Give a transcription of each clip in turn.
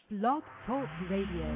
Blog Talk Radio.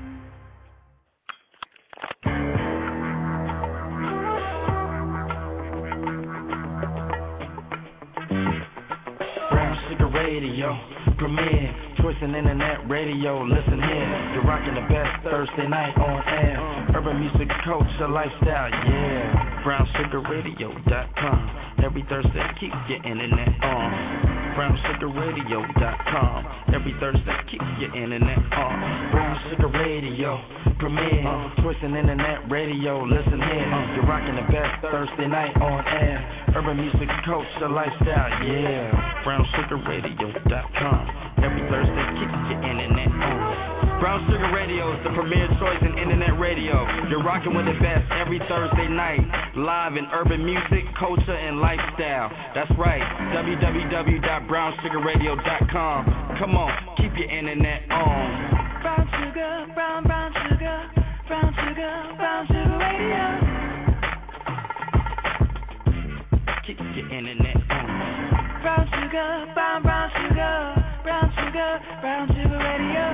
Brown Sugar Radio, premier, choice and internet radio. Listen here, you're rocking the best Thursday night on air. Urban music, culture, lifestyle, yeah. BrownSugarRadio.com. Every Thursday, keep your internet on. BrownSugarRadio.com. Every Thursday, keep your internet on. Brown Sugar Radio, premier, choice and internet radio. Listen here, you're rocking the best Thursday night on air. Urban music, culture, lifestyle, yeah. BrownSugarRadio.com. Every Thursday, keep your internet on. Brown Sugar Radio is the premier choice in internet radio. You're rocking with the best every Thursday night, live in urban music, culture, and lifestyle. That's right, www.brownsugarradio.com. Come on, keep your internet on. Brown sugar, brown sugar, brown sugar, brown sugar radio. Keep your internet on. Brown sugar, brown sugar, brown sugar, brown sugar radio.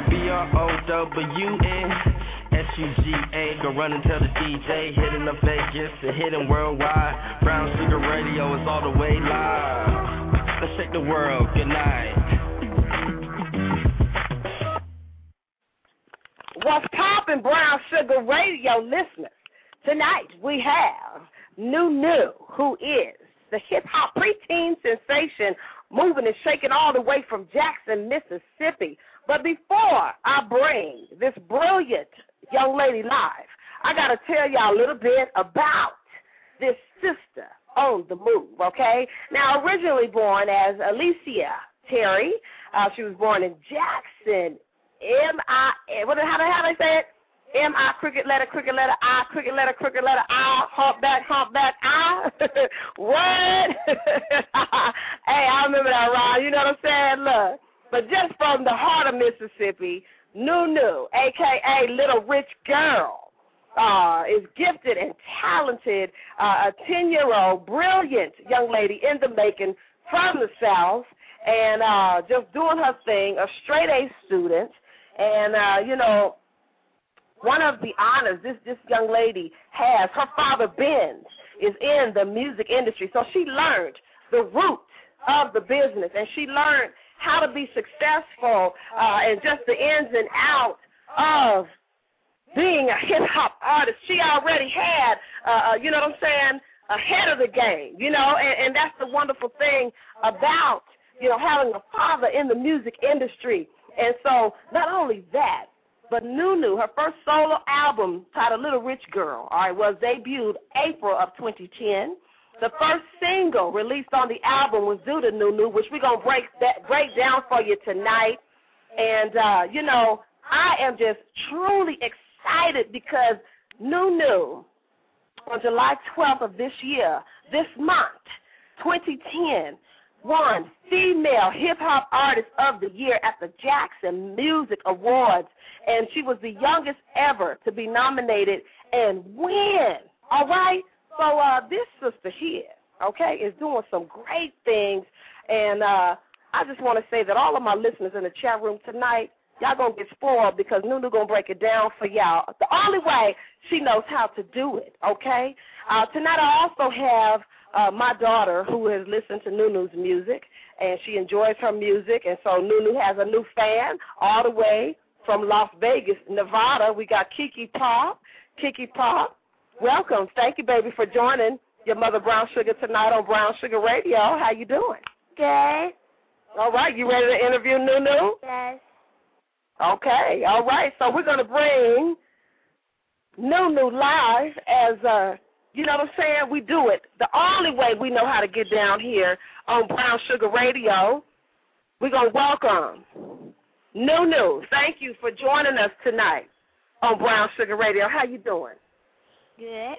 BROWNSUGA, go run and tell the DJ, hitting the Vegas and hitting worldwide. Brown Sugar Radio is all the way live. Let's shake the world. Good night. What's poppin', Brown Sugar Radio listeners? Tonight we have Nunu, who is the hip-hop preteen sensation, moving and shaking all the way from Jackson, Mississippi. But before I bring this brilliant young lady live, I got to tell y'all a little bit about this sister on the move, okay? Now, originally born as Alicia Terry, she was born in Jackson, how do they say it? M-I, cricket letter, I, cricket letter, I, humpback, I. What? Hey, I remember that, Ron. You know what I'm saying? Look. But just from the heart of Mississippi, Nunu, a.k.a. Little Rich Girl, is gifted and talented, a 10-year-old, brilliant young lady in the making from the South, and just doing her thing, a straight-A student. And, one of the honors this young lady has, her father, Ben, is in the music industry. So she learned the root of the business, and she learned how to be successful and just the ins and outs of being a hip-hop artist. She already had, ahead of the game, and that's the wonderful thing about, having a father in the music industry. And so not only that, but Nunu, her first solo album titled Little Rich Girl, was debuted April of 2010. The first single released on the album was Due to Nunu, which we're going to break down for you tonight. And, I am just truly excited because Nunu, on July 12th of this year, this month, 2010, won Female Hip-Hop Artist of the Year at the Jackson Music Awards, and she was the youngest ever to be nominated and win, all right? So this sister here, okay, is doing some great things, and I just want to say that all of my listeners in the chat room tonight, y'all going to get spoiled because Nunu going to break it down for y'all the only way she knows how to do it, okay? Tonight I also have my daughter, who has listened to Nunu's music, and she enjoys her music, and so Nunu has a new fan all the way from Las Vegas, Nevada. We got Kiki Pop. Kiki Pop, welcome. Thank you, baby, for joining your mother, Brown Sugar, tonight on Brown Sugar Radio. How you doing? Good. All right, you ready to interview Nunu? Yes. Okay, all right. So we're going to bring Nunu live as you know what I'm saying? We do it the only way we know how to get down here on Brown Sugar Radio. We're going to welcome Nunu. Thank you for joining us tonight on Brown Sugar Radio. How you doing? Good.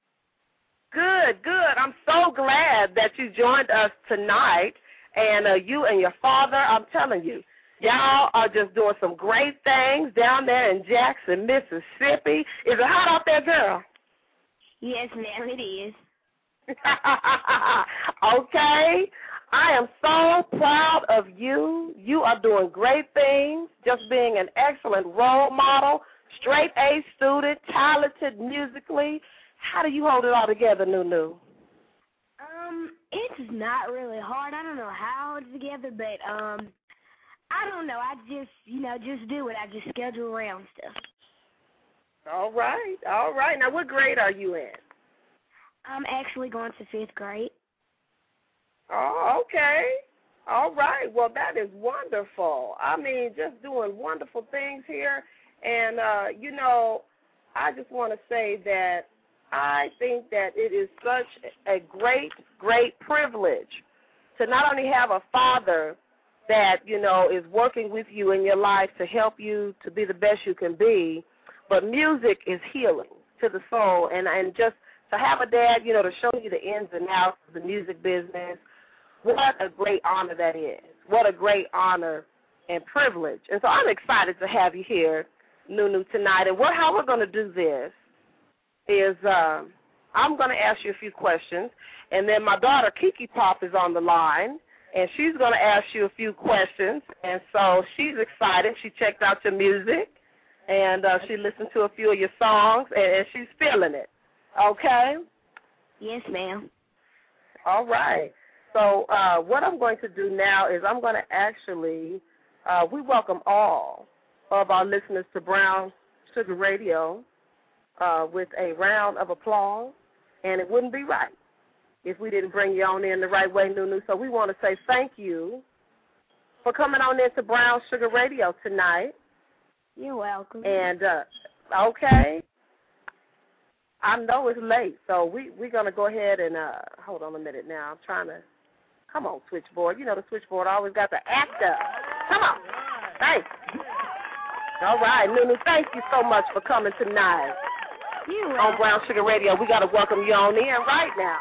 Good. I'm so glad that you joined us tonight, and you and your father, I'm telling you, y'all are just doing some great things down there in Jackson, Mississippi. Is it hot out there, girl? Yes, ma'am, it is. Okay. I am so proud of you. You are doing great things, just being an excellent role model, straight A student, talented musically. How do you hold it all together, Nunu? It's not really hard. I don't know how it's together, but I don't know. I just, just do it. I just schedule around stuff. All right. Now, what grade are you in? I'm actually going to 5th grade. Oh, okay. All right. Well, that is wonderful. I mean, just doing wonderful things here. And, I just want to say that I think that it is such a great, great privilege to not only have a father that, is working with you in your life to help you to be the best you can be, but music is healing to the soul. And just to have a dad, to show you the ins and outs of the music business, what a great honor that is. What a great honor and privilege. And so I'm excited to have you here, Nunu, tonight. And how we're going to do this is I'm going to ask you a few questions, and then my daughter Kiki Pop is on the line, and she's going to ask you a few questions. And so she's excited. She checked out your music, and she listened to a few of your songs, and she's feeling it. Okay? Yes, ma'am. All right. So what I'm going to do now is I'm going to actually, we welcome all of our listeners to Brown Sugar Radio with a round of applause, and it wouldn't be right if we didn't bring you on in the right way, Nunu. So we want to say thank you for coming on into Brown Sugar Radio tonight. You're welcome. And, okay, I know it's late, so we're going to go ahead and, hold on a minute now. I'm trying to, come on, switchboard. The switchboard always got the act up. Come on. Thanks. All right, Nunu, thank you so much for coming tonight. On Brown Sugar Radio. We got to welcome you on in right now.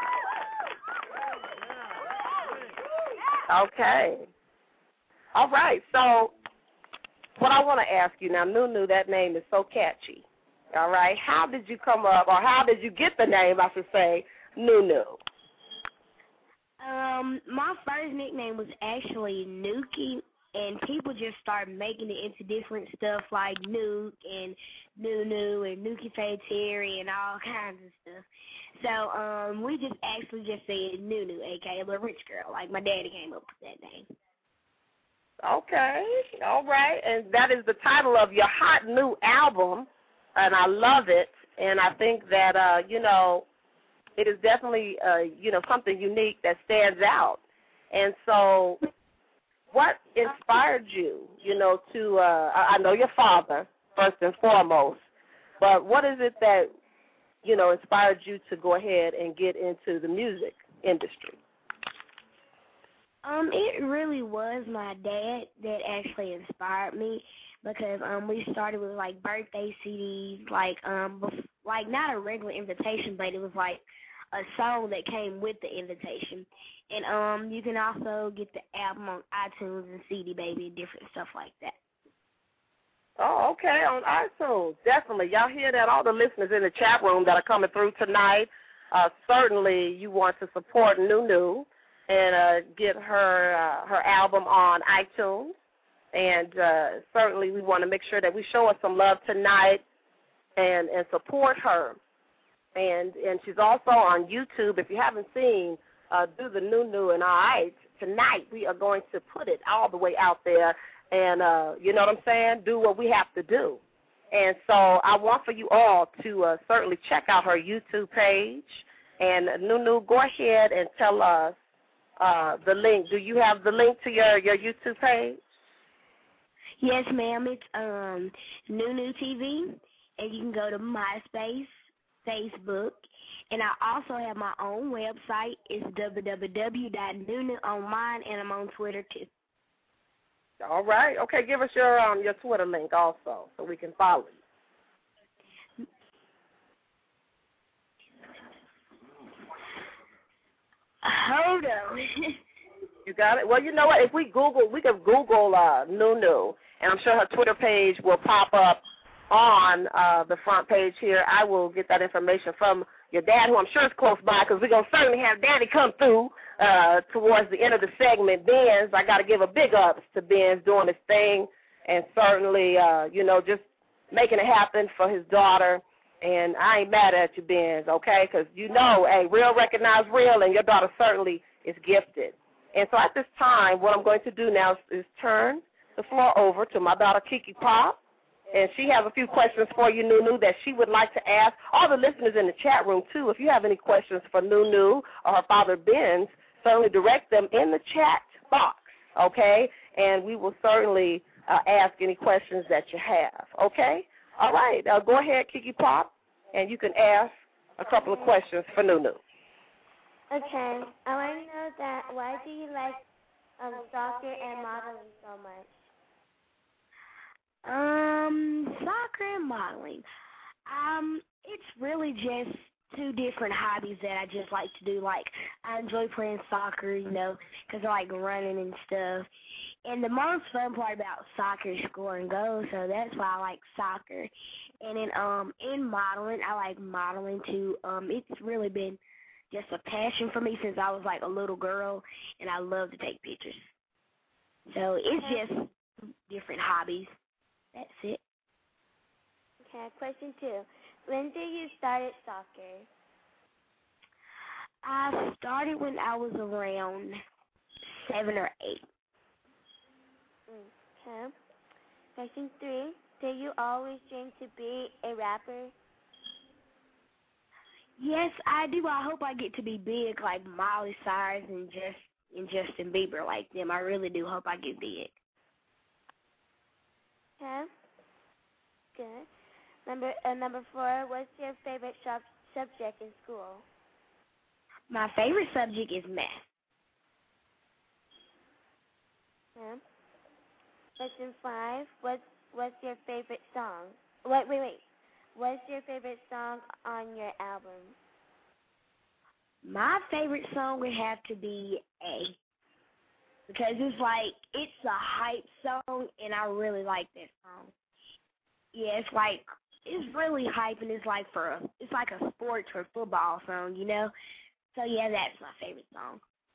Okay. All right, so what I want to ask you now, Nunu, that name is so catchy. All right, how did you come up, or how did you get the name, I should say, Nunu? My first nickname was actually Nuki, and people just started making it into different stuff like Nuke and Nunu and Nuki Faye Terry and all kinds of stuff. So we just actually just said Nunu, a.k.a. Little Rich Girl. Like, my daddy came up with that name. Okay, all right. And that is the title of your hot new album, and I love it. And I think that, it is definitely, something unique that stands out. And so what inspired you, to, I know your father, first and foremost, but what is it that, inspired you to go ahead and get into the music industry? It really was my dad that actually inspired me, because we started with like birthday CDs, like not a regular invitation, but it was like a song that came with the invitation. And you can also get the album on iTunes and CD Baby and different stuff like that. Oh, okay, on iTunes, definitely. Y'all hear that? All the listeners in the chat room that are coming through tonight, certainly you want to support Nunu and get her album on iTunes. And certainly we want to make sure that we show her some love tonight and support her. And she's also on YouTube. If you haven't seen, do the Nunu. And all right, tonight we are going to put it all the way out there. And you know what I'm saying? Do what we have to do. And so I want for you all to certainly check out her YouTube page. And Nunu, go ahead and tell us the link. Do you have the link to your YouTube page? Yes, ma'am. It's Nunu TV, and you can go to MySpace, Facebook, and I also have my own website. It's www.nunuonline, and I'm on Twitter too. All right. Okay, give us your Twitter link also so we can follow you. Hold on. You got it? Well, you know what? If we can Google Nunu, and I'm sure her Twitter page will pop up on the front page here. I will get that information from your dad, who I'm sure is close by, because we're going to certainly have Daddy come through towards the end of the segment, Benz, I got to give a big ups to Benz doing his thing and certainly, just making it happen for his daughter. And I ain't mad at you, Benz, okay, because hey, real recognize real, and your daughter certainly is gifted. And so at this time, what I'm going to do now is turn the floor over to my daughter, Kiki Pop, and she has a few questions for you, Nunu, that she would like to ask. All the listeners in the chat room, too, if you have any questions for Nunu or her father, Benz, certainly direct them in the chat box, okay, and we will certainly ask any questions that you have, okay? All right, go ahead, Kiki Pop, and you can ask a couple of questions for Nunu. Okay, I want to know that why do you like soccer and modeling so much? Soccer and modeling. It's really just two different hobbies that I just like to do. Like, I enjoy playing soccer, because I like running and stuff. And the most fun part about soccer is scoring goals, so that's why I like soccer. And then in modeling, I like modeling too. It's really been just a passion for me since I was like a little girl, and I love to take pictures. So it's just different hobbies. That's it. Okay, question 2. When did you start soccer? I started when I was around 7 or 8. Okay. Question 3. Did you always dream to be a rapper? Yes, I do. I hope I get to be big like Miley Cyrus and Justin Bieber like them. I really do hope I get big. Okay. Good. Number 4, what's your favorite subject in school? My favorite subject is math. Okay. Question 5, what's your favorite song? Wait. What's your favorite song on your album? My favorite song would have to be A, because it's a hype song, and I really like that song. Yeah, it's really hype, and it's like a sports or football song, So yeah, that's my favorite song.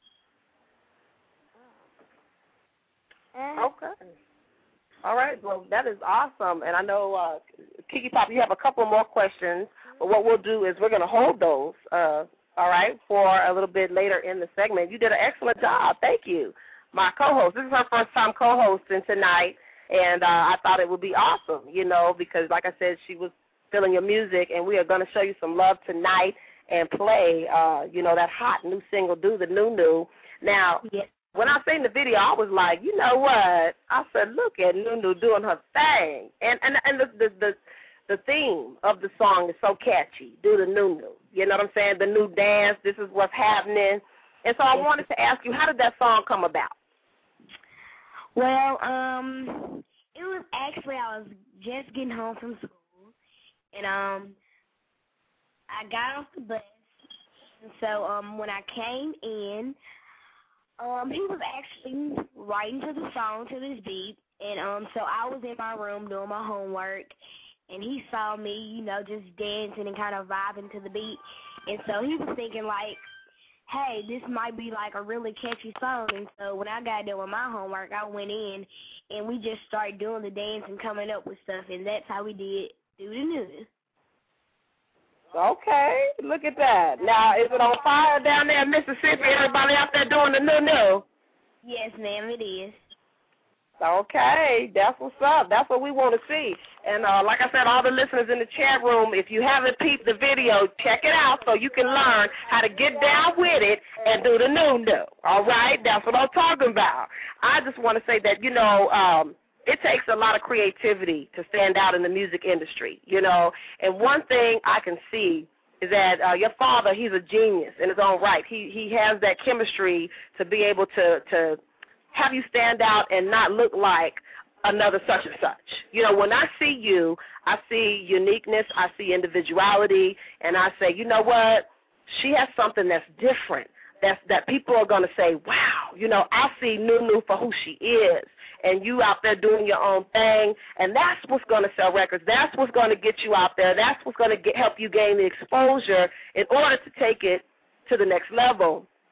Okay. All right, well, that is awesome. And I know, Kiki Pop, you have a couple more questions, but what we'll do is we're going to hold those, all right, for a little bit later in the segment. You did an excellent job. Thank you. My co-host, this is her first time co-hosting tonight, and I thought it would be awesome, because, like I said, she was feeling your music, and we are going to show you some love tonight and play, that hot new single, Do the Nunu. Now, yes. When I seen the video, I was like, you know what? I said, look at Nunu doing her thing. And the theme of the song is so catchy, Do the Nunu. You know what I'm saying? The new dance, this is what's happening. And so I wanted to ask you, how did that song come about? Well, it was actually, I was just getting home from school, and I got off the bus. And so when I came in, he was actually writing to the song to this beat, and so I was in my room doing my homework, and he saw me, just dancing and kind of vibing to the beat, and so he was thinking hey, this might be a really catchy song, and so when I got done with my homework, I went in, and we just started doing the dance and coming up with stuff, and that's how we did Do the Nunu. Okay, look at that. Now, is it on fire down there in Mississippi? Everybody out there doing the Nunu? Yes, ma'am, it is. Okay, that's what's up. That's what we want to see. And like I said, all the listeners in the chat room, if you haven't peeped the video, check it out so you can learn how to get down with it and do the Nunu. All right? That's what I'm talking about. I just want to say that, it takes a lot of creativity to stand out in the music industry, And one thing I can see is that your father, he's a genius in his own right. He has that chemistry to be able to have you stand out and not look like another such and such. When I see you, I see uniqueness, I see individuality, and I say, you know what, she has something that's different, that people are going to say, wow, I see Nunu for who she is. And you out there doing your own thing, and that's what's going to sell records. That's what's going to get you out there. That's what's going to help you gain the exposure in order to take it to the next level.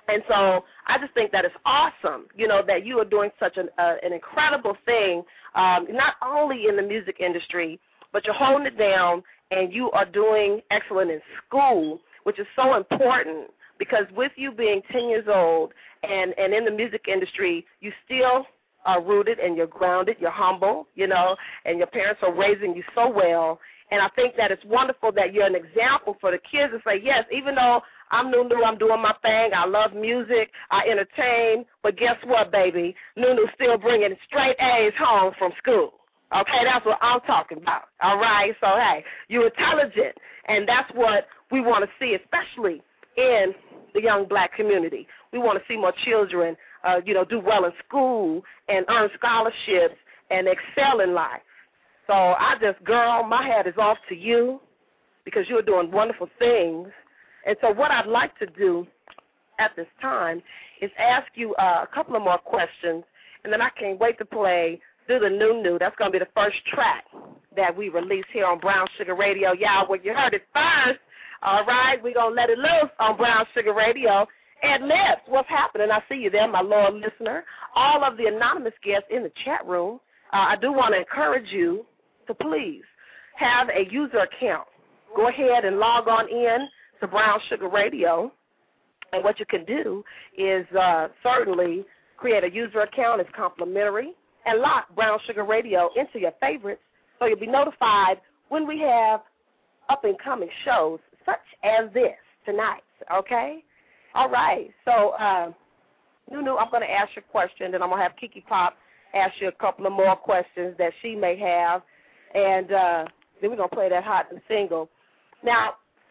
And so I just think that it's awesome, that you are doing such an incredible thing, not only in the music industry, but you're holding it down and you are doing excellent in school, which is so important because with you being 10 years old and in the music industry, you still are rooted and you're grounded, you're humble, and your parents are raising you so well. And I think that it's wonderful that you're an example for the kids to say, yes, even though I'm Nunu, I'm doing my thing, I love music, I entertain, but guess what, baby? Nunu's still bringing straight A's home from school. Okay, that's what I'm talking about, all right? So, hey, you're intelligent, and that's what we want to see, especially in the young black community. We want to see more children, do well in school and earn scholarships and excel in life. So girl, my hat is off to you because you're doing wonderful things. And so what I'd like to do at this time is ask you a couple of more questions, and then I can't wait to play Do the Nunu. That's going to be the first track that we release here on Brown Sugar Radio. Y'all, well, you heard it first. All right, we're going to let it loose on Brown Sugar Radio. Ed Lips, what's happening? I see you there, my loyal listener. All of the anonymous guests in the chat room, I do want to encourage you to please have a user account. Go ahead and log on in to Brown Sugar Radio, and what you can do is certainly create a user account. It's complimentary, and lock Brown Sugar Radio into your favorites so you'll be notified when we have up-and-coming shows such as this tonight, okay? All right, so Nunu, I'm going to ask you a question, then I'm going to have Kiki Pop ask you a couple of more questions that she may have, and then we're going to play that hot and single. Now,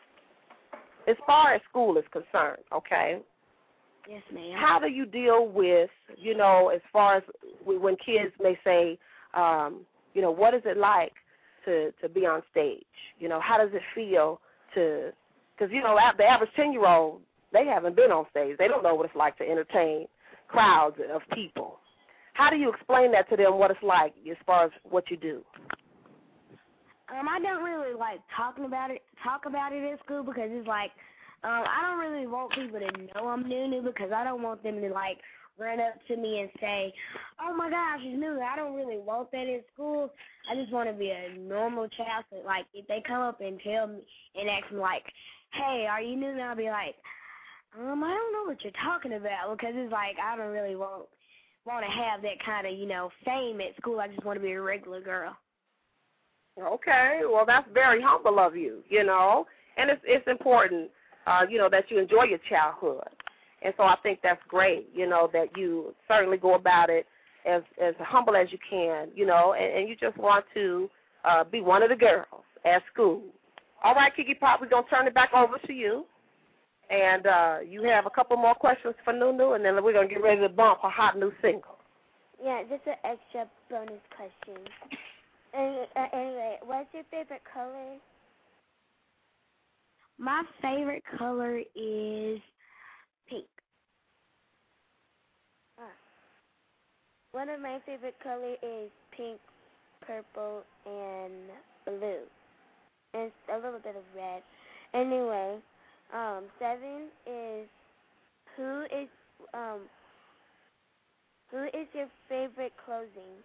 as far as school is concerned, okay? Yes, ma'am. How do you deal with, as far as when kids may say, what is it like to be on stage? How does it feel to, because, the average 10-year-old, they haven't been on stage. They don't know what it's like to entertain crowds of people. How do you explain that to them, what it's like as far as what you do? I don't really like talk about it at school because it's like I don't really want people to know I'm Nunu because I don't want them to like run up to me and say, "Oh my gosh, it's Nunu." I don't really want that in school. I just want to be a normal child. So like if they come up and tell me and ask me like, "Hey, are you Nunu?" I'll be like, I don't know what you're talking about because it's like I don't really want to have that kind of fame at school. I just want to be a regular girl. Okay, well, that's very humble of you, and it's important, that you enjoy your childhood. And so I think that's great, that you certainly go about it as humble as you can, and you just want to be one of the girls at school. All right, Kiki Pop, we're going to turn it back over to you. And you have a couple more questions for Nunu, and then we're going to get ready to bump a hot new single. Yeah, just an extra bonus question. Anyway, what's your favorite color? My favorite color is pink. One of my favorite colors is pink, purple, and blue. And a little bit of red. Anyway, 7 is who is your favorite clothing?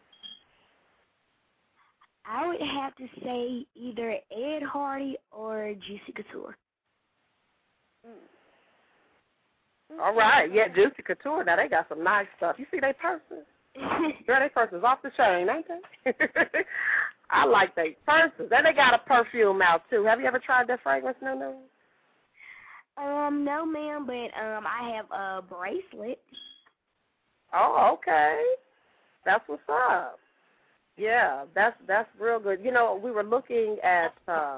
I would have to say either Ed Hardy or Juicy Couture. All right, yeah, Juicy Couture. Now, they got some nice stuff. You see their purses? Girl, their purses off the chain, ain't they? I like their purses. And they got a perfume out, too. Have you ever tried their fragrance, Nunu? No, ma'am, but I have a bracelet. Oh, okay. That's what's up. Yeah, that's real good. We were looking at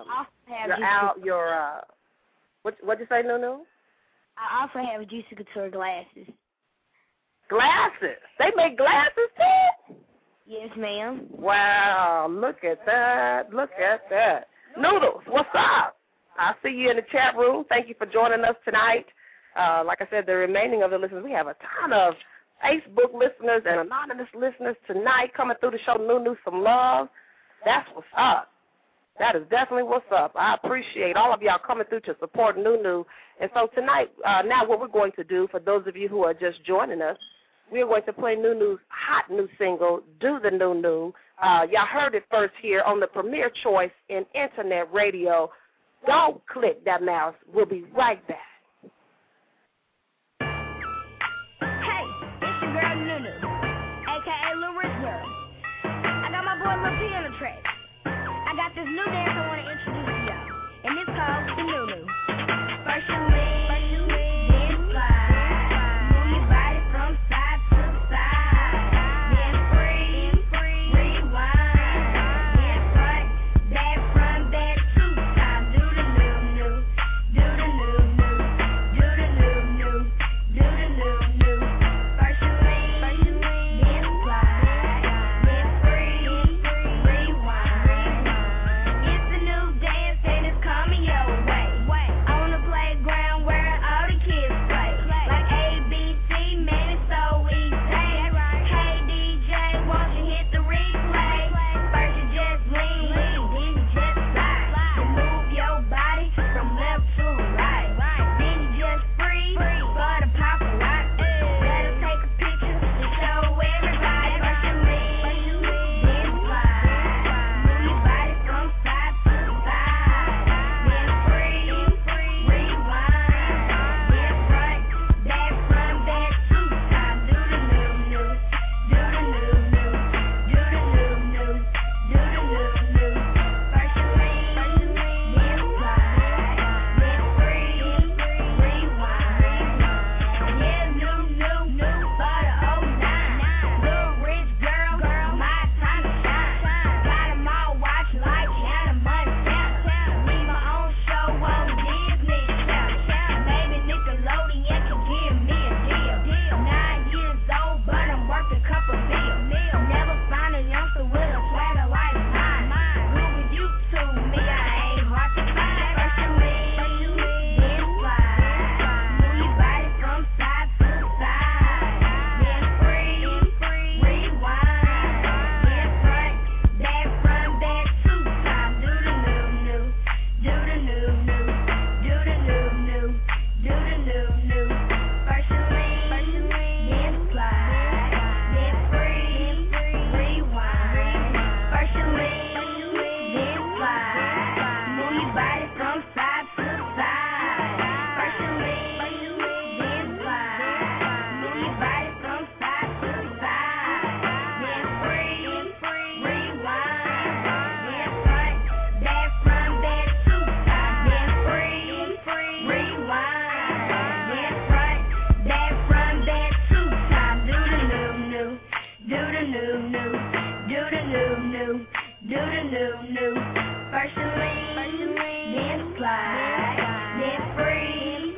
what'd you say, Nunu? I also have Juicy Couture glasses. Glasses? They make glasses too? Yes, ma'am. Wow, look at that. Look at that. Noodles, what's up? I see you in the chat room. Thank you for joining us tonight. Like I said, the remaining of the listeners, we have a ton of Facebook listeners and anonymous listeners tonight coming through the show. Nunu, some love. That's what's up. That is definitely what's up. I appreciate all of y'all coming through to support Nunu. And so tonight, now what we're going to do, for those of you who are just joining us, we're going to play Nunu's hot new single, Do the Nunu. Y'all heard it first here on the Premier Choice in Internet Radio. Don't click that mouse. We'll be right back. Hey, it's your girl Nunu, a.k.a. Lil Rich Girl. I got my boy Lil P on the track. I got this new dance I want to introduce to y'all, and it's called the Nunu. First you lean, then slide, move your body from side to side, then freeze, rewind, then front, back, two times. Do the Nunu, do the Nunu, do the Nunu, do the Nunu. First you lean, then slide, then freeze, rewind. It's a new dance and it's coming your way. On the playground where all the kids play. Like ABC, man, it's so easy. Hey DJ, won't you hit the replay? First you just lean, then you just slide. You move your body from left to right. Then you just freeze for the paparazzi. Let us take a picture to show everybody. First you lean, then slide. Move your body from side to side. Then freeze, rewind. Then front, back, two times. Do the Nunu, do the Nunu, do the Nunu, do the Nunu. First you lean, then slide. Then freeze, rewind. Yeah, Nunu, for the 09. Lil Rich Girl, my time to shine. Got 'em all watching like Hannah Montana. Need my own show on Disney Channel. Maybe Nickelodeon can give me a deal. 9 years old, but I'm worth a couple bills. Never find a youngster with a swagger like mine. Google YouTube me, I ain't hard to find. First you lean, then slide. Move your body from side to side. Then freeze, rewind. Then front, back, two times. Do the Nunu, do the Nunu, do the Nunu, do the Nunu. First you lean, then slide. Then freeze, rewind. First you lean, then slide. Move your body from side to side. First you lean, then slide. Move your body from side to side. Then freeze, rewind. Then front, back, two times. Then freeze, rewind. Then front, back, two times. Do the Nunu, do the Nunu, do the Nunu, do the Nunu. First you lean, then slide. Then freeze,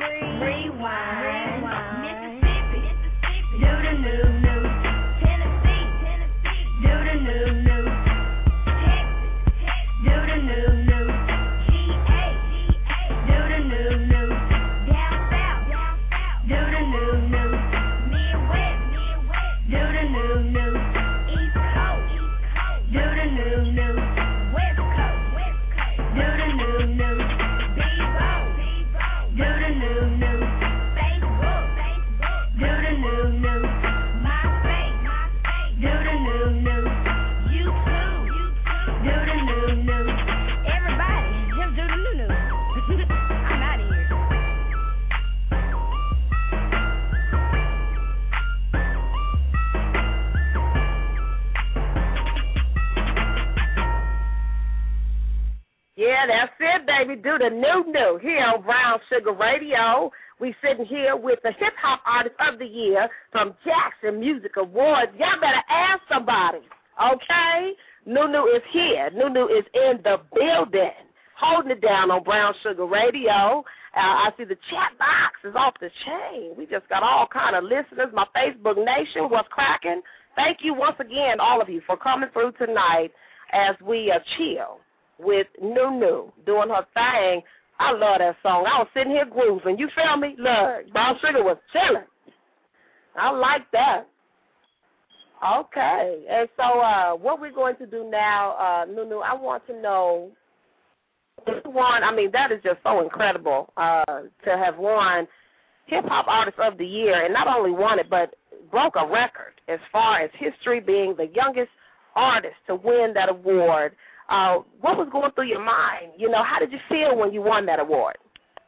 rewind. Mississippi, do the Nunu. Tennessee, do the Nunu. Texas, do the Nunu. GA, do the Nunu. Down south, do the Nunu. Midwest, do the Nunu. East Coast, do the Nunu. West Coast, do the Nunu. Bebo, do the Nunu. Facebook, do the Nunu. MySpace, do the Nunu. YouTube, do the Nunu. Everybody, just do the Nunu. I'm out of here. Yeah, that's it, baby. Do the Nunu here on Brown Sugar Radio. We sitting here with the Hip Hop Artist of the Year from Jackson Music Awards. Y'all better ask somebody, okay? Nunu is here. Nunu is in the building, holding it down on Brown Sugar Radio. I see the chat box is off the chain. We just got all kind of listeners. My Facebook Nation, what's cracking? Thank you once again, all of you, for coming through tonight as we chill with Nunu doing her thing. I love that song. I was sitting here grooving. You feel me? Look, Brown Sugar was chilling. I like that. Okay. And so what we're going to do now, Nunu, I want to know won. I mean, that is just so incredible to have won Hip Hop Artist of the Year, and not only won it, but broke a record as far as history, being the youngest artist to win that award. What was going through your mind? You know, how did you feel when you won that award?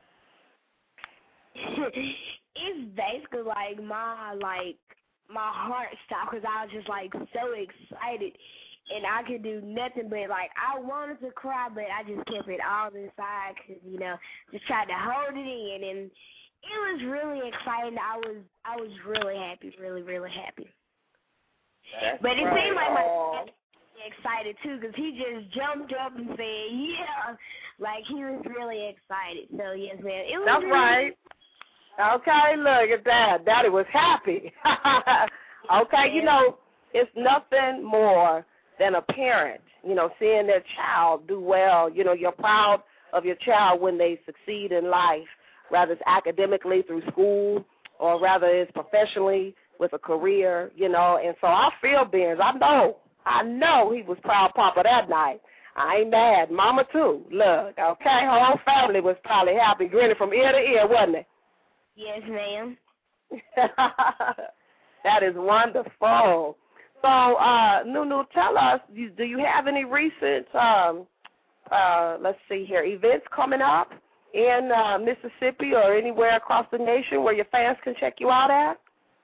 It's basically like my heart stopped because I was just like so excited, and I could do nothing but like I wanted to cry, but I just kept it all inside because just tried to hold it in, and it was really exciting. I was really happy, really happy. That's but it right. seemed like my dad was excited too because he just jumped up and said, "Yeah," like he was really excited. So yes, man, it was. That's really right. Okay, look at that. Daddy was happy. Okay, it's nothing more than a parent, seeing their child do well. You're proud of your child when they succeed in life, whether it's academically through school or rather it's professionally with a career, and so I feel Beans. I know he was proud papa that night. I ain't mad. Mama too. Look, okay, her whole family was probably happy, grinning from ear to ear, wasn't it? Yes, ma'am. That is wonderful. So, Nunu, tell us, do you have any recent, let's see here, events coming up in Mississippi or anywhere across the nation where your fans can check you out at?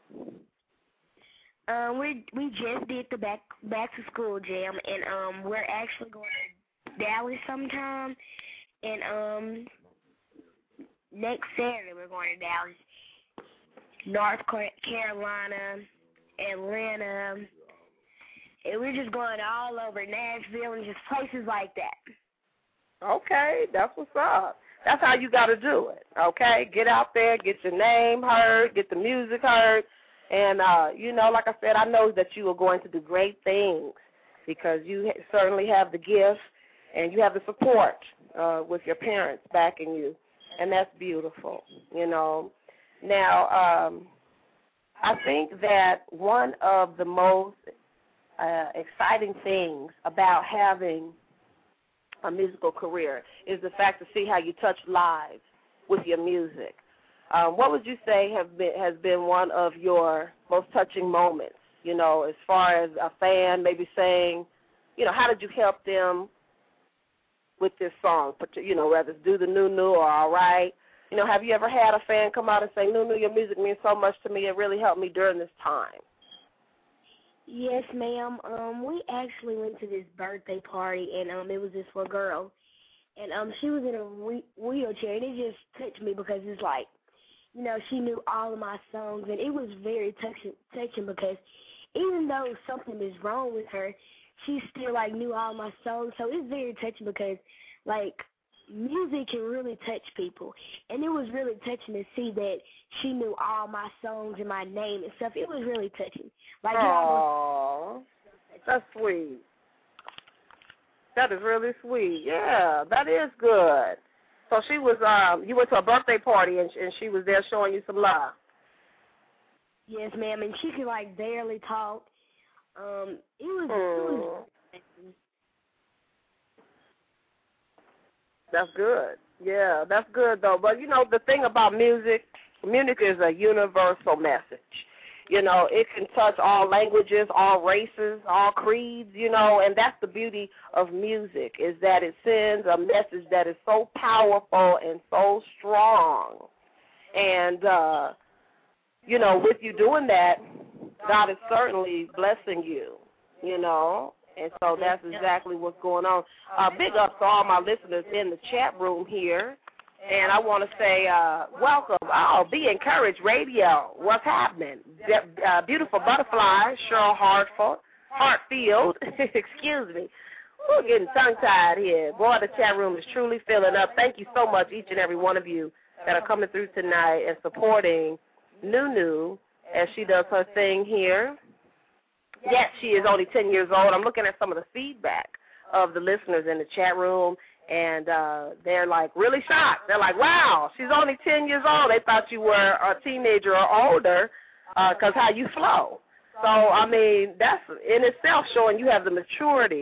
We just did the back to school jam, and we're actually going to Dallas sometime, and next Saturday we're going to Dallas, North Carolina, Atlanta, and we're just going all over Nashville and just places like that. Okay, that's what's up. That's how you got to do it, okay? Get out there, get your name heard, get the music heard, and, like I said, I know that you are going to do great things because you certainly have the gift and you have the support with your parents backing you. And that's beautiful, Now, I think that one of the most exciting things about having a musical career is the fact to see how you touch lives with your music. What would you say has been one of your most touching moments, as far as a fan maybe saying, how did you help them with this song, whether it's Do the Nunu or All Right. Have you ever had a fan come out and say, Nunu, your music means so much to me. It really helped me during this time. Yes, ma'am. We actually went to this birthday party, and it was this little girl, and she was in a wheelchair, and it just touched me because it's like, she knew all of my songs, and it was very touching because even though something is wrong with her, she still, knew all my songs. So it's very touching because, music can really touch people. And it was really touching to see that she knew all my songs and my name and stuff. It was really touching. Aww, that's sweet. That is really sweet. Yeah, that is good. So she was, you went to a birthday party and she was there showing you some love. Yes, ma'am, and she could, barely talk. It was That's good. Yeah, that's good, though. But, the thing about music is a universal message. It can touch all languages, all races, all creeds, and that's the beauty of music is that it sends a message that is so powerful and so strong. And, with you doing that, God is certainly blessing you, And so that's exactly what's going on. Big ups to all my listeners in the chat room here. And I want to say welcome. Be Encouraged Radio. What's happening? Beautiful Butterfly, Cheryl Hartfield. Excuse me. We're getting tongue-tied here. Boy, the chat room is truly filling up. Thank you so much, each and every one of you that are coming through tonight and supporting Nunu as she does her thing here. Yes, she is only 10 years old. I'm looking at some of the feedback of the listeners in the chat room, and they're, really shocked. They're like, wow, she's only 10 years old. They thought you were a teenager or older because how you flow. So, I mean, that's in itself showing you have the maturity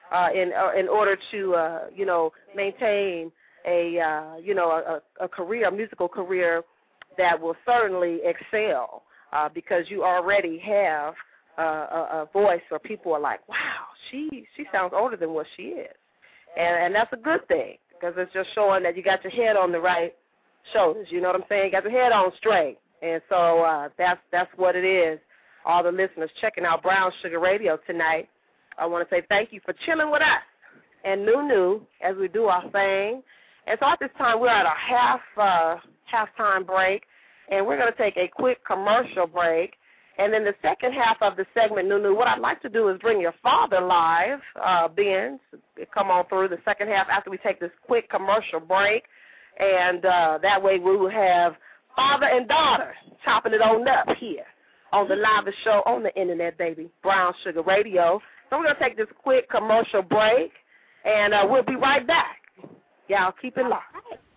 in order to maintain a career, a musical career that will certainly excel because you already have a voice where people are like, wow, she sounds older than what she is, and that's a good thing because it's just showing that you got your head on the right shoulders. You know what I'm saying? You got your head on straight, and so that's what it is. All the listeners checking out Brown Sugar Radio tonight, I want to say thank you for chilling with us and Nunu as we do our thing. And so at this time, we're at a halftime break, and we're going to take a quick commercial break. And then the second half of the segment, Nunu, what I'd like to do is bring your father live, Benz, come on through the second half after we take this quick commercial break. And that way we will have father and daughter chopping it on up here on the live show on the internet, baby, Brown Sugar Radio. So we're going to take this quick commercial break, and we'll be right back. Y'all keep it locked.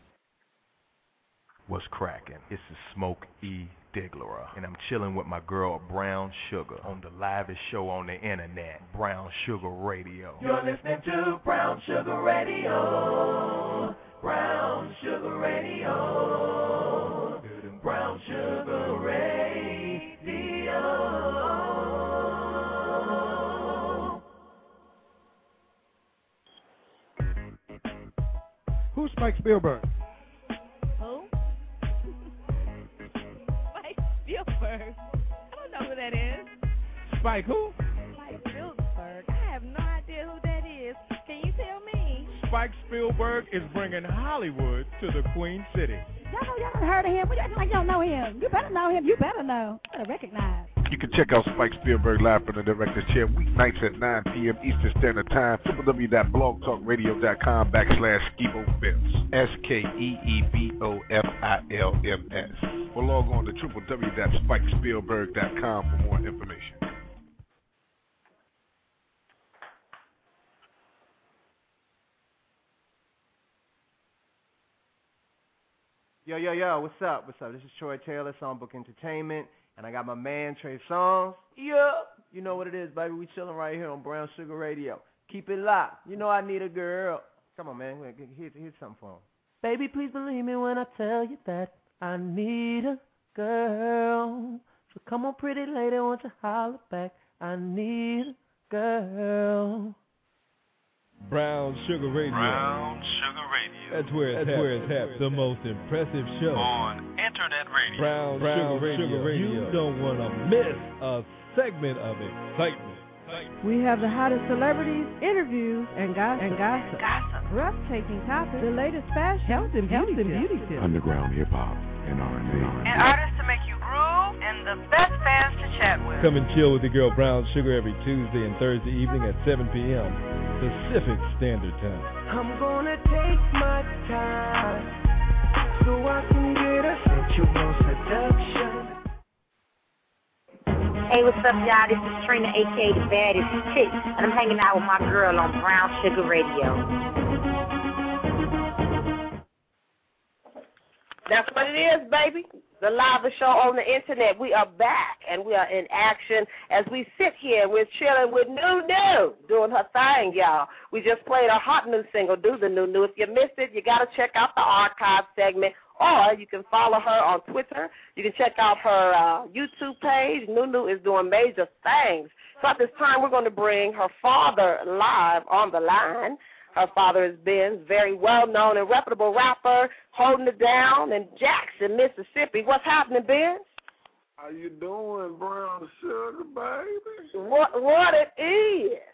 What's cracking? It's the Smoke E. Diggler, and I'm chilling with my girl Brown Sugar on the livest show on the internet, Brown Sugar Radio. You're listening to Brown Sugar Radio. Brown Sugar Radio. Brown Sugar Radio. Who's Spike Spielberg? Who? Spike Spielberg. I don't know who that is. Spike who? Spike Spielberg. I have no idea who that is. Can you tell me? Spike Spielberg is bringing Hollywood to the Queen City. Y'all done heard of him. We acting like y'all know him. You better know him. You better know. You better recognize. You can check out Spike Spielberg live from the director's chair weeknights at 9 p.m. Eastern Standard Time. www.blogtalkradio.com/SkeeboFilms. SkeeboFilms. Or log on to www.spikespielberg.com for more information. Yo, what's up? This is Troy Taylor, Songbook Entertainment, and I got my man, Trey Songz. Yeah, you know what it is, baby. We chilling right here on Brown Sugar Radio. Keep it locked. You know I need a girl. Come on, man. Here's something for him. Baby, please believe me when I tell you that I need a girl. So come on, pretty lady, won't you holler back? I need a girl. Brown Sugar Radio. Brown Sugar Radio. That's where it's happening. The most impressive show on internet radio. Brown Sugar Radio. You don't want to miss a segment of excitement. We have the hottest celebrities, interviews, and gossip. Breathtaking topics, the latest fashion, health and beauty tips. Underground hip-hop and R&B. And artists to make you groove and the best fans to chat with. Come and chill with the girl Brown Sugar every Tuesday and Thursday evening at 7 p.m. Pacific Standard Time. I'm gonna take my time so I can get a sensual seduction. Hey, what's up, y'all? This is Trina, a.k.a. the baddest chick, and I'm hanging out with my girl on Brown Sugar Radio. That's what it is, baby. The live show on the internet. We are back, and we are in action as we sit here. We're chilling with Nunu, doing her thing, y'all. We just played a hot new single, Do the Nunu. If you missed it, you got to check out the archive segment, or you can follow her on Twitter. You can check out her YouTube page. Nunu is doing major things. So at this time, we're going to bring her father live on the line. Her father has been very well-known and reputable rapper, holding it down in Jackson, Mississippi. What's happening, Ben? How you doing, Brown Sugar, baby? What it is.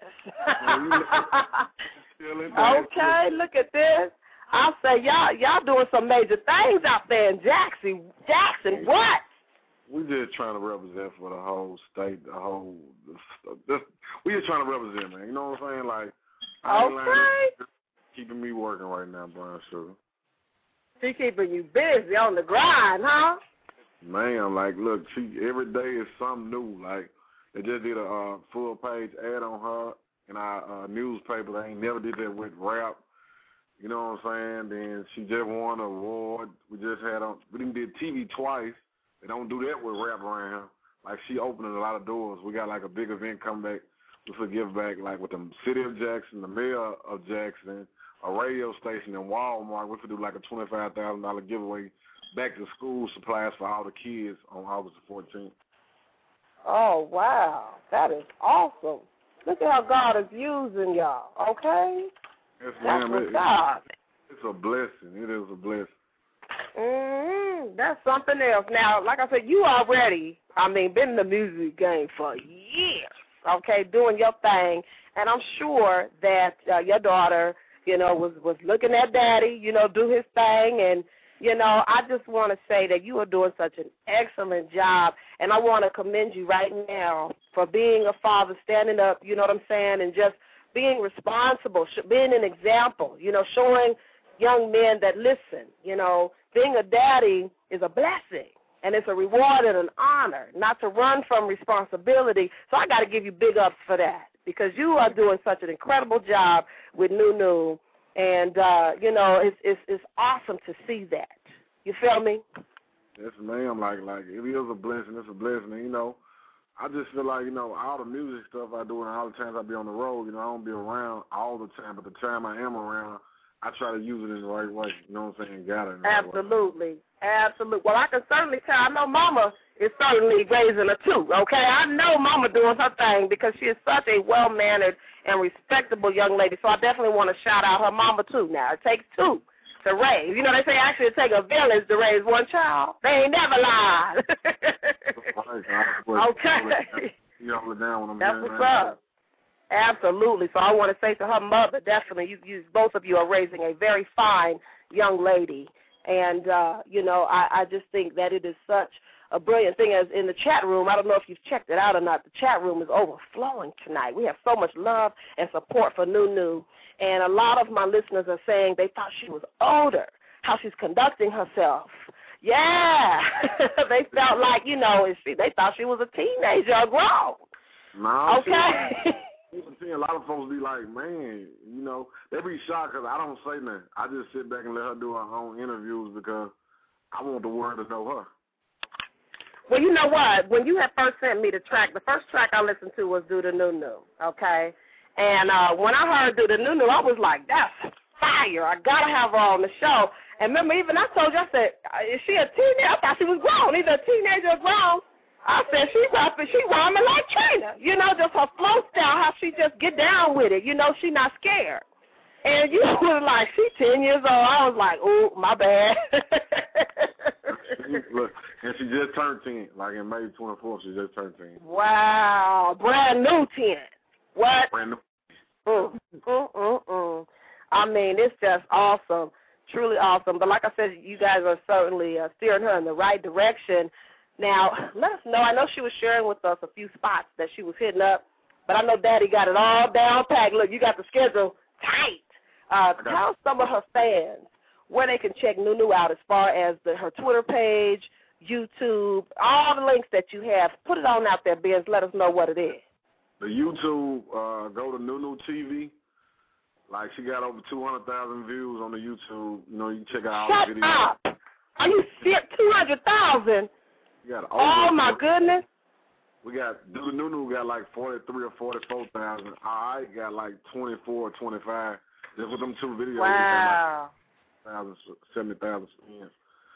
Okay, look at this. I'll say y'all doing some major things out there in Jackson. Jackson, what? We just trying to represent for the whole state, we just trying to represent, man. You know what I'm saying? Like, okay. Keeping me working right now, Brown Sugar. She keeping you busy on the grind, huh? Man, like, look, every day is something new. Like, they just did a full-page ad on her in our newspaper. They ain't never did that with rap. You know what I'm saying? Then she just won an award. We didn't did TV twice. They don't do that with rap around here. Like, she opening a lot of doors. We got, like, a big event coming back We give back, like with the city of Jackson, the mayor of Jackson, a radio station, and Walmart. We could do like a $25,000 giveaway back to school supplies for all the kids on August the 14th. Oh, wow. That is awesome. Look at how God is using y'all, okay? Yes, That's ma'am. It's a blessing. It is a blessing. That's something else. Now, like I said, you already, been in the music game for years, okay, doing your thing. And I'm sure that your daughter, was looking at daddy, do his thing. And, I just want to say that you are doing such an excellent job. And I want to commend you right now for being a father, standing up, you know what I'm saying, and just being responsible, being an example, showing young men that listen, being a daddy is a blessing, and it's a reward and an honor, not to run from responsibility. So I got to give you big ups for that, because you are doing such an incredible job with Nunu, and, it's awesome to see that. You feel me? Yes, ma'am. Like it is a blessing. It's a blessing. And, I just feel like, all the music stuff I do and all the times I be on the road, I don't be around all the time, but the time I am around, I try to use it in the right way. You know what I'm saying? Got it. Absolutely. Absolutely. Well, I can certainly tell. I know Mama is certainly raising a two, okay? I know Mama doing her thing because she is such a well-mannered and respectable young lady. So I definitely want to shout out her mama, too. Now, it takes two to raise. They say actually it takes a village to raise one child. They ain't never lied. Okay. That's what's up. Absolutely. So I want to say to her mother, definitely, you both of you are raising a very fine young lady. And, I just think that it is such a brilliant thing. As in the chat room, I don't know if you've checked it out or not, the chat room is overflowing tonight. We have so much love and support for Nunu. And a lot of my listeners are saying they thought she was older, how she's conducting herself. Yeah. They felt like, they thought she was a teenager or grown. No. Okay. A lot of folks be like, man, they be shocked because I don't say nothing. I just sit back and let her do her own interviews because I want the world to know her. Well, you know what? When you had first sent me the first track I listened to was Do the Nunu, okay? And when I heard Do the Nunu, I was like, that's fire. I got to have her on the show. And remember, even I told you, I said, is she a teenager? I thought she was grown, either a teenager or grown. I said, she rhyming like Trina. Just her flow style, how she just get down with it. She not scared. And you was like, she 10 years old. I was like, ooh, my bad. Look, and she just turned 10. Like in May 24th, she just turned 10. Wow, brand new 10. What? Brand new. It's just awesome, truly awesome. But like I said, you guys are certainly steering her in the right direction. Now, let us know. I know she was sharing with us a few spots that she was hitting up, but I know Daddy got it all down packed. Look, you got the schedule tight. Tell some of her fans where they can check Nunu out as far as her Twitter page, YouTube, all the links that you have. Put it on out there, Benz. Let us know what it is. The YouTube, go to Nunu TV. Like, she got over 200,000 views on the YouTube. You can check out all the videos. Shut up. Are you serious? 200,000? Oh, my goodness. We got, Do the Nunu got like 43 or 44,000. I got like 24 or 25. Just with them two videos. Wow. 70,000 spins.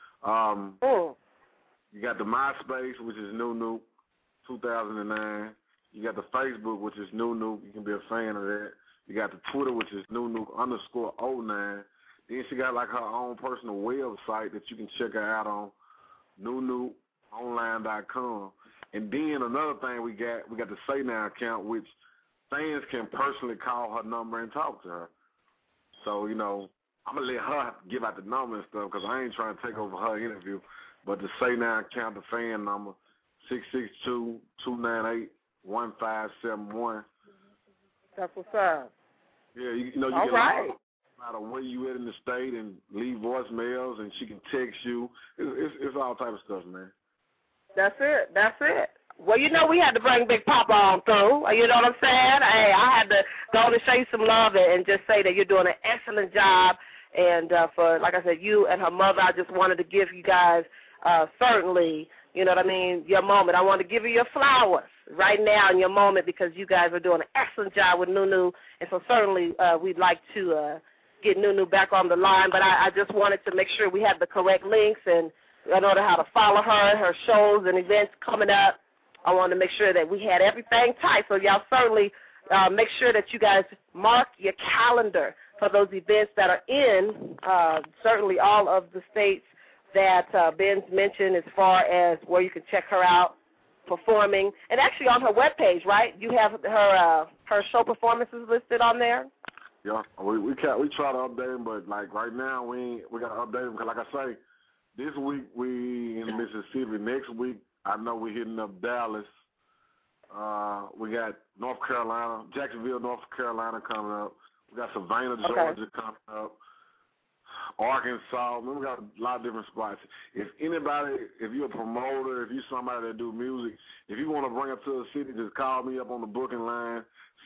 You got the MySpace, which is Nunu, 2009. You got the Facebook, which is Nunu. You can be a fan of that. You got the Twitter, which is Nunu_09. Then she got like her own personal website that you can check her out on, NunuOnline.com. And then another thing we got the Say Now account, which fans can personally call her number and talk to her. So, I'm going to let her give out the number and stuff because I ain't trying to take over her interview. But the Say Now account, the fan number, 662-298-1571. That's what's up. Yeah, you can all right. No matter where you at in the state and leave voicemails, and she can text you. It's all type of stuff, man. That's it. Well, we had to bring Big Papa on through. You know what I'm saying? Hey, I had to go and show you some love and just say that you're doing an excellent job. And for, like I said, you and her mother, I just wanted to give you guys certainly you know what I mean, your moment. I want to give you your flowers right now in your moment because you guys are doing an excellent job with Nunu, and so certainly we'd like to get Nunu back on the line, but I just wanted to make sure we have the correct links and in order how to follow her shows and events coming up. I wanted to make sure that we had everything tight, so y'all certainly make sure that you guys mark your calendar for those events that are in certainly all of the states that Ben's mentioned as far as where you can check her out performing. And actually on her webpage, right? You have her show performances listed on there? Yeah, we try to update them, but like right now we got to update them because like I say, this week we in Mississippi. Next week I know we're hitting up Dallas. We got North Carolina, Jacksonville, North Carolina coming up. We got Savannah, Georgia coming up. Arkansas. We got a lot of different spots. If you're a promoter, if you're somebody that do music, if you want to bring up to the city, just call me up on the booking line,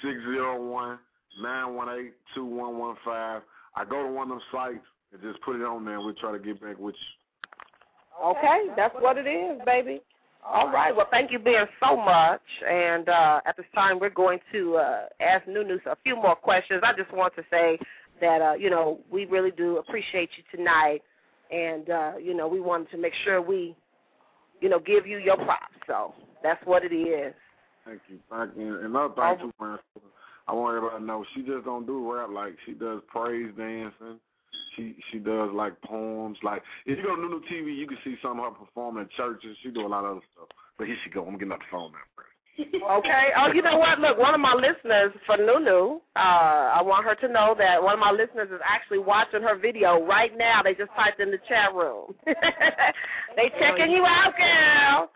601-918-2115. I go to one of them sites and just put it on there, and we'll try to get back with you. Okay, that's what it is, baby. All right. Well, thank you, Ben, so much. And at this time, we're going to ask Nunu a few more questions. I just want to say that, we really do appreciate you tonight. And, we wanted to make sure we, give you your props. So that's what it is. Thank you. And another thing, too, man, I want everybody to know, she just don't do rap. Like, she does praise dancing. She does, like, poems. Like, if you go to Nunu TV, you can see some of her performing at churches. She do a lot of other stuff. But here she go. I'm getting off the phone now, bro. Okay. Oh, you know what? Look, one of my listeners for Nunu, I want her to know that one of my listeners is actually watching her video right now. They just typed in the chat room. They checking you out, girl.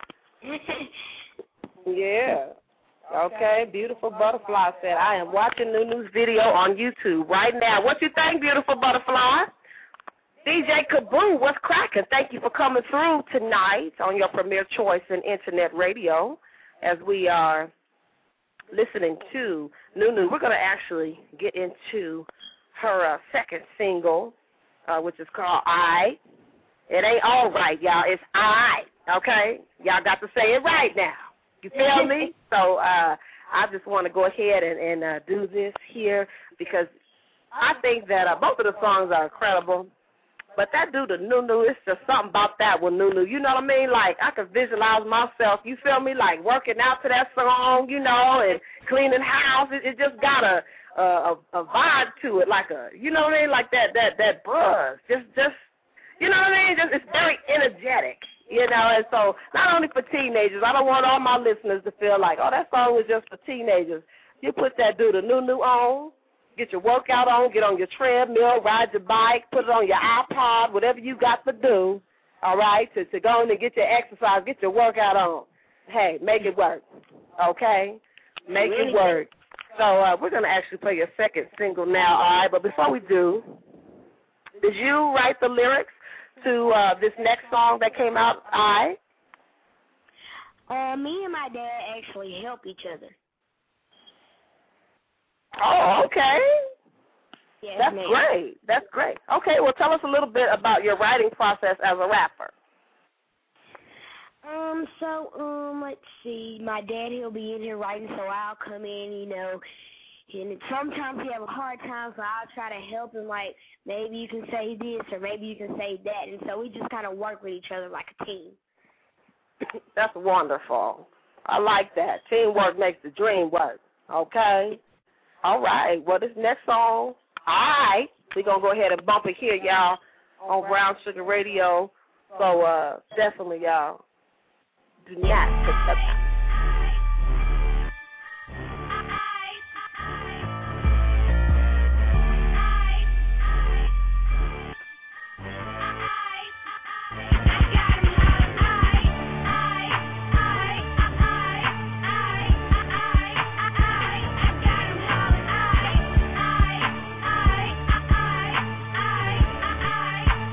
Yeah. Okay. Beautiful Butterfly said, I am watching Nunu's video on YouTube right now. What you think, Beautiful Butterfly? DJ Kaboo, what's cracking? Thank you for coming through tonight on your premier choice in internet radio. As we are listening to Nunu, we're going to actually get into her second single, which is called I. It ain't all right, y'all. It's I, okay? Y'all got to say it right now. You feel me? So I just want to go ahead and do this here because I think that both of the songs are incredible. But that dude, Nunu, it's just something about that with Nunu. You know what I mean? Like, I could visualize myself, you feel me, like working out to that song, and cleaning house. It just got a vibe to it, like you know what I mean? Like that buzz. Just, you know what I mean? Just, it's very energetic, And so not only for teenagers, I don't want all my listeners to feel like, oh, that song was just for teenagers. You put that dude, Nunu, on. Get your workout on, get on your treadmill, ride your bike, put it on your iPod, whatever you got to do, all right, to go on and get your exercise, get your workout on. Hey, make it work, okay? Make it work. So we're going to actually play your second single now, all right? But before we do, did you write the lyrics to this next song that came out, I? Me and my dad actually help each other. Oh, okay. Yes, That's great. That's great. Okay, well, tell us a little bit about your writing process as a rapper. Let's see. My dad, he'll be in here writing, so I'll come in, and sometimes he have a hard time, so I'll try to help him, like, maybe you can say this or maybe you can say that, and so we just kind of work with each other like a team. That's wonderful. I like that. Teamwork makes the dream work, okay? All right. Well, this next song, we're going to go ahead and bump it here, y'all, on Brown Sugar Radio. So definitely, y'all, do not pick that up.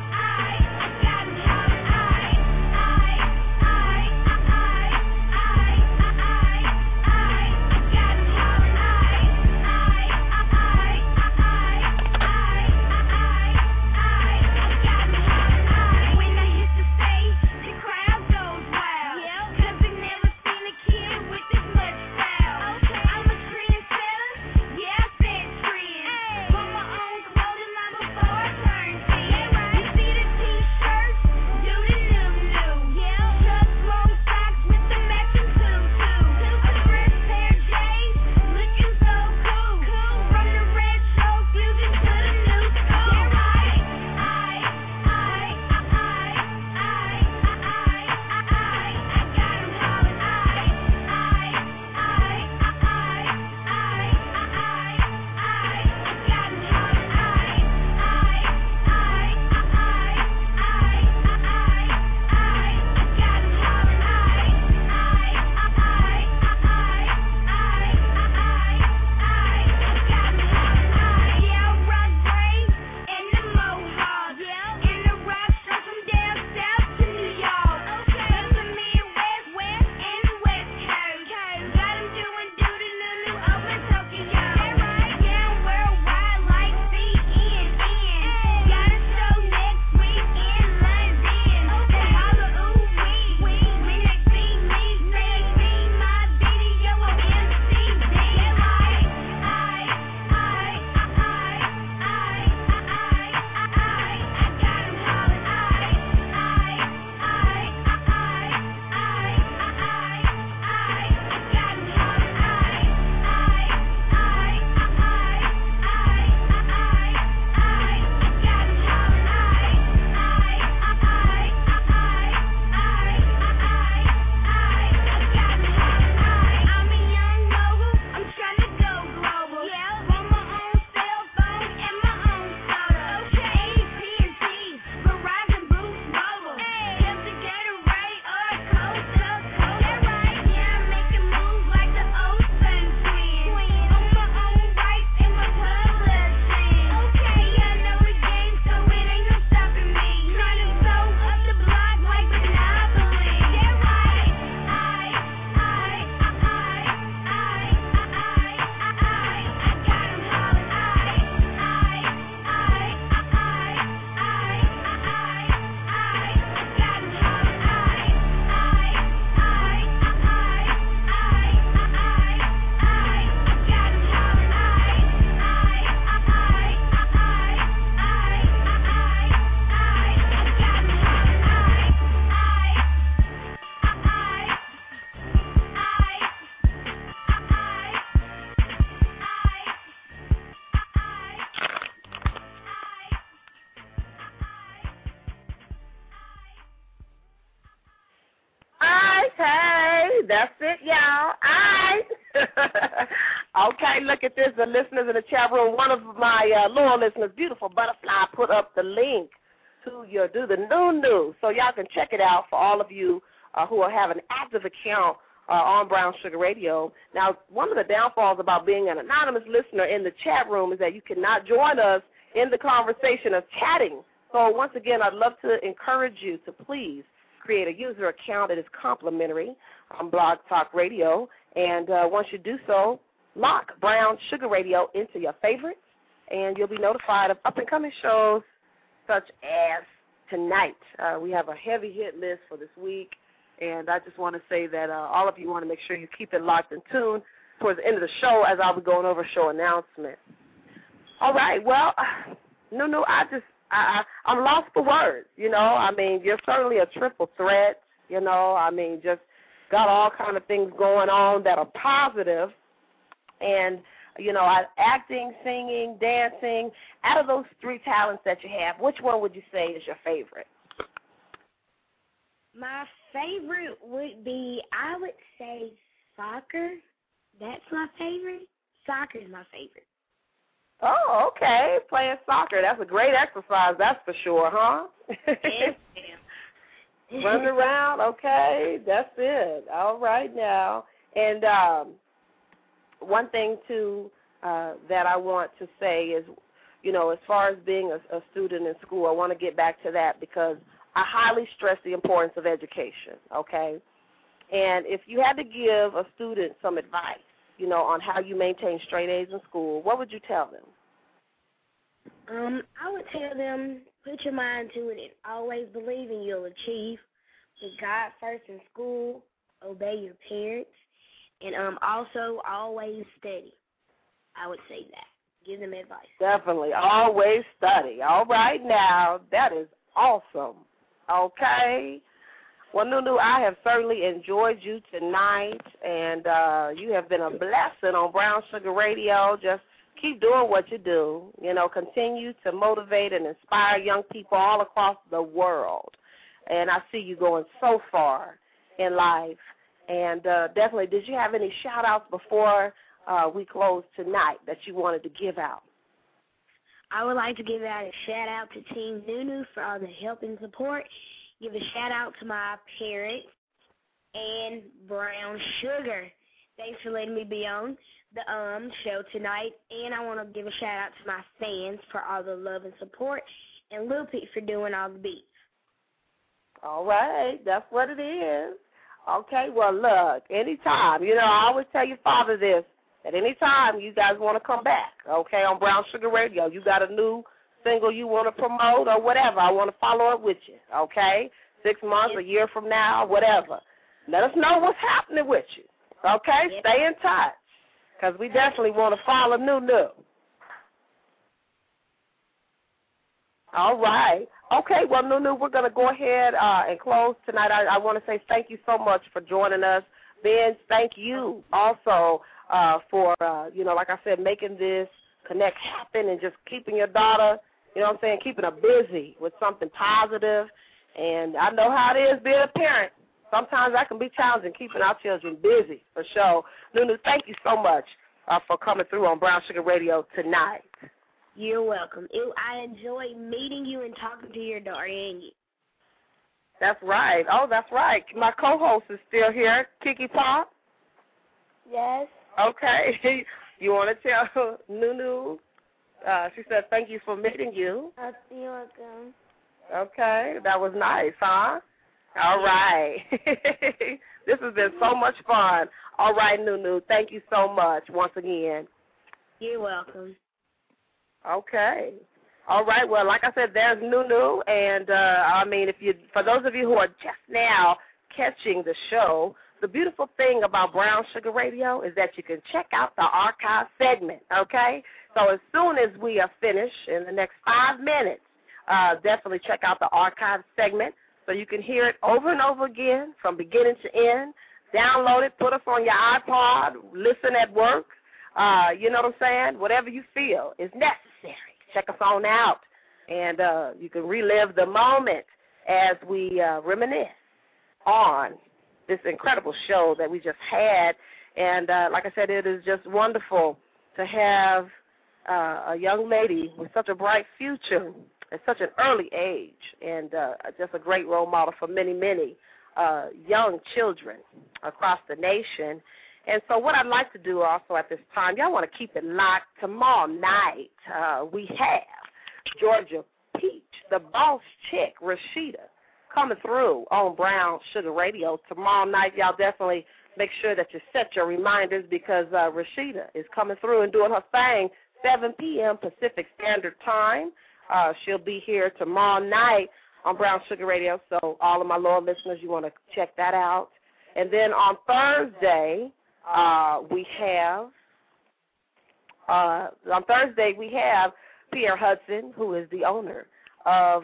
I That's it, y'all. All right. Okay, look at this. The listeners in the chat room, one of my loyal listeners, Beautiful Butterfly, put up the link to the new. So y'all can check it out for all of you who have an active account on Brown Sugar Radio. Now, one of the downfalls about being an anonymous listener in the chat room is that you cannot join us in the conversation of chatting. So once again, I'd love to encourage you to please create a user account that is complimentary on Blog Talk Radio. And once you do so, lock Brown Sugar Radio into your favorites, and you'll be notified of up-and-coming shows such as tonight. We have a heavy hit list for this week, and I just want to say that all of you want to make sure you keep it locked and tuned towards the end of the show as I'll be going over show announcements. All right, well, no, I'm lost for words, you know. I mean, you're certainly a triple threat, you know. I mean, just got all kind of things going on that are positive. And, you know, acting, singing, dancing, out of those three talents that you have, which one would you say is your favorite? My favorite would be, I would say, soccer. That's my favorite. Soccer is my favorite. Oh, okay. Playing soccer. That's a great exercise, that's for sure, huh? Yes, ma'am. Run around, okay. That's it. All right now. And one thing, too, that I want to say is, you know, as far as being a student in school, I want to get back to that because I highly stress the importance of education, okay? And if you had to give a student some advice, you know, on how you maintain straight A's in school, what would you tell them? I would tell them, put your mind to it and always believe in you'll achieve. Put God first in school, obey your parents, and also always study. I would say that. Give them advice. Definitely. Always study. All right now. That is awesome. Okay. Well, Nunu, I have certainly enjoyed you tonight, and you have been a blessing on Brown Sugar Radio. Just keep doing what you do. You know, continue to motivate and inspire young people all across the world. And I see you going so far in life. And definitely, did you have any shout-outs before we close tonight that you wanted to give out? I would like to give out a shout-out to Team Nunu for all the help and support. Give a shout-out to my parents and Brown Sugar. Thanks for letting me be on the show tonight. And I want to give a shout-out to my fans for all the love and support, and Lil Pete for doing all the beats. All right. That's what it is. Okay. Well, look, anytime. You know, I always tell your father this. At any time you guys want to come back, okay, on Brown Sugar Radio, you got a new single you want to promote or whatever, I want to follow up with you, okay? 6 months, a year from now, whatever. Let us know what's happening with you, okay? Yep. Stay in touch because we definitely want to follow Nunu. All right. Okay, well, Nunu, we're going to go ahead and close tonight. I want to say thank you so much for joining us. Ben, thank you also for, you know, like I said, making this connect happen and just keeping your daughter, you know what I'm saying, keeping her busy with something positive. And I know how it is being a parent. Sometimes that can be challenging, keeping our children busy, for sure. Nunu, thank you so much for coming through on Brown Sugar Radio tonight. You're welcome. I enjoy meeting you and talking to your daughter, Angie. That's right. Oh, that's right. My co-host is still here, Kiki Pop. Yes. Okay. You want to tell Nunu? She said thank you for meeting you. You're welcome. Okay. That was nice, huh? All right. This has been so much fun. All right, Nunu. Thank you so much once again. You're welcome. Okay. All right. Well, like I said, there's Nunu, and I mean, for those of you who are just now catching the show, the beautiful thing about Brown Sugar Radio is that you can check out the archive segment. Okay. So as soon as we are finished in the next 5 minutes, definitely check out the archive segment so you can hear it over and over again from beginning to end. Download it, put us on your iPod, listen at work. You know what I'm saying? Whatever you feel is necessary. Check us on out, and you can relive the moment as we reminisce on this incredible show that we just had. And like I said, it is just wonderful to have a young lady with such a bright future at such an early age, and just a great role model for many, many young children across the nation. And so what I'd like to do also at this time, y'all want to keep it locked. Tomorrow night we have Georgia Peach, the boss chick, Rashida, coming through on Brown Sugar Radio. Tomorrow night, y'all definitely make sure that you set your reminders because Rashida is coming through and doing her thing, 7 p.m. Pacific Standard Time. She'll be here tomorrow night on Brown Sugar Radio, so all of my loyal listeners, you want to check that out. And then on Thursday, we have Pierre Hudson, who is the owner of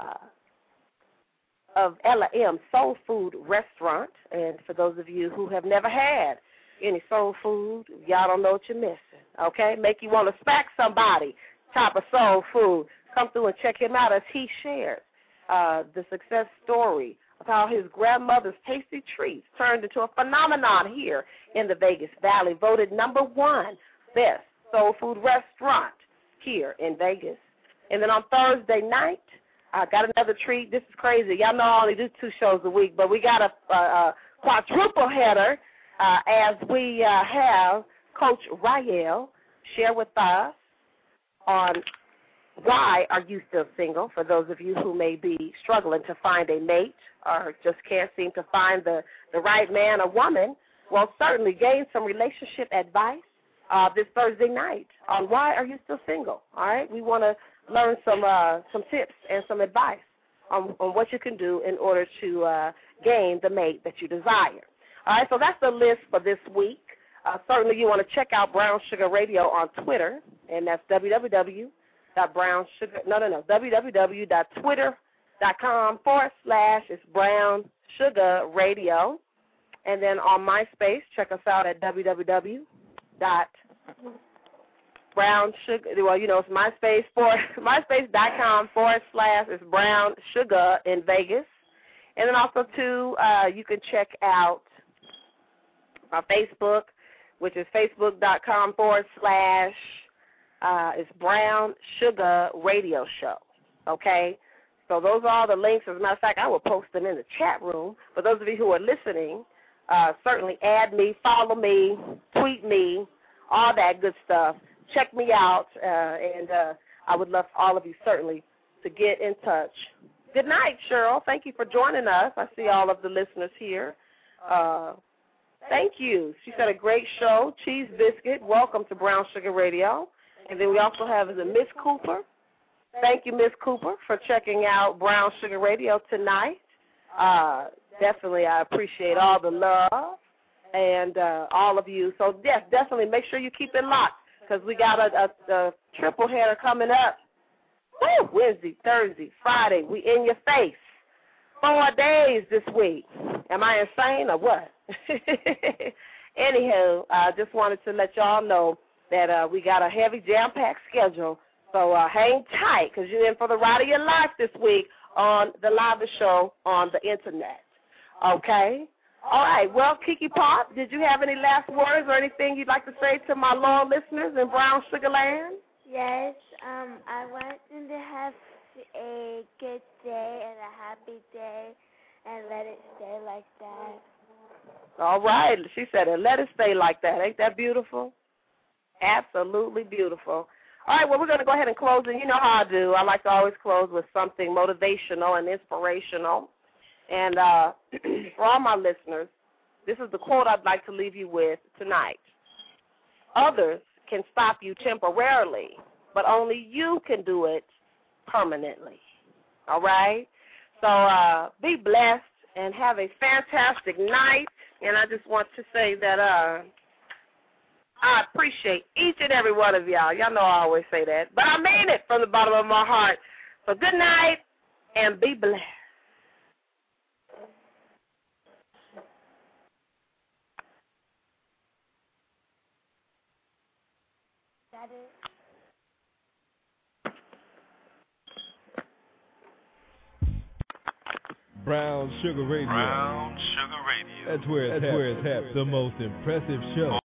Ella M Soul Food Restaurant. And for those of you who have never had any soul food, y'all don't know what you're missing, okay? Make you want to smack somebody type of soul food. Come through and check him out as he shares the success story of how his grandmother's tasty treats turned into a phenomenon here in the Vegas Valley, voted #1 best soul food restaurant here in Vegas. And then on Thursday night, I got another treat. This is crazy. Y'all know I only do 2 shows a week, but we got a quadruple header as we have Coach Rael share with us on why are you still single, for those of you who may be struggling to find a mate or just can't seem to find the right man or woman. Well, certainly gain some relationship advice this Thursday night on why are you still single, all right? We want to learn some tips and some advice on what you can do in order to gain the mate that you desire. All right, so that's the list for this week. Certainly you want to check out Brown Sugar Radio on Twitter, and that's www.twitter.com/it's Brown Sugar Radio. And then on MySpace, check us out at www.brownsugar, well, you know, it's MySpace MySpace.com/it's Brown Sugar in Vegas. And then also, too, you can check out our Facebook, which is facebook.com/it's Brown Sugar Radio Show. Okay? So those are all the links. As a matter of fact, I will post them in the chat room. For those of you who are listening, certainly add me, follow me, tweet me, all that good stuff. Check me out, and I would love all of you certainly to get in touch. Good night, Cheryl. Thank you for joining us. I see all of the listeners here. Thank you. She said a great show. Cheese Biscuit, welcome to Brown Sugar Radio. And then we also have Miss Cooper. Thank you, Miss Cooper, for checking out Brown Sugar Radio tonight. Definitely, I appreciate all the love and all of you. So, yes, definitely make sure you keep it locked because we got a triple header coming up. Woo! Wednesday, Thursday, Friday. We in your face. 4 days this week. Am I insane or what? Anywho, I just wanted to let y'all know that we got a heavy jam-packed schedule. So hang tight because you're in for the ride of your life this week on the live show on the Internet. Okay? All right. Well, Kiki Pop, did you have any last words or anything you'd like to say to my loyal listeners in Brown Sugar Land? Yes. I want them to have a good day and a happy day and let it stay like that. All right. She said it. Let it stay like that. Ain't that beautiful? Absolutely beautiful. All right, well, we're going to go ahead and close, and you know how I do. I like to always close with something motivational and inspirational. And for all my listeners, this is the quote I'd like to leave you with tonight. Others can stop you temporarily, but only you can do it permanently. All right? So be blessed and have a fantastic night. And I just want to say that I appreciate each and every one of y'all. Y'all know I always say that. But I mean it from the bottom of my heart. So good night and be blessed. That is. Brown Sugar Radio. Brown Sugar Radio. That's where it's happening. The most impressive show